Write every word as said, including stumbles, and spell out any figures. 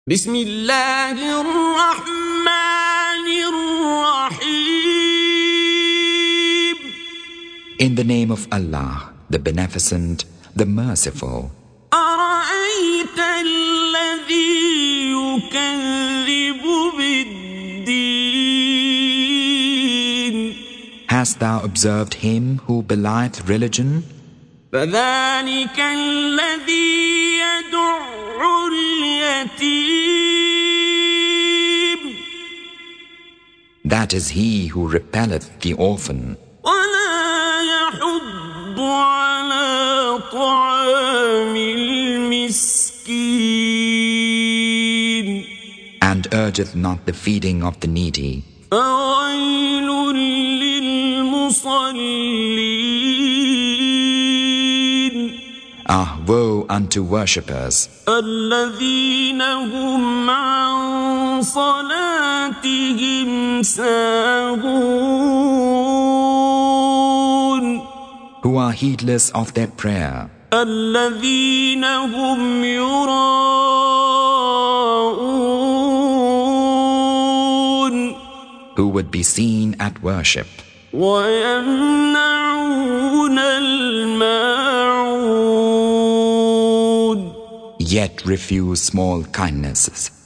بسم الله الرحمن الرحيم. In the name of Allah, the Beneficent, the Merciful. أرأيت الذي يكذب بالدين. Hast thou observed him who belieth religion? فذلك الذي يدع اليتيم. That is he who repelleth the orphan. ولا يحض على طعام المسكين. And urgeth not the feeding of the needy. فويل للمصلين. Ah, woe unto worshippers, الذين هم عن صلاتهم ساهون. who are heedless of their prayer, الذين هم يراءون. who would be seen at worship, ويمنعون الماعون. yet refuse small kindnesses.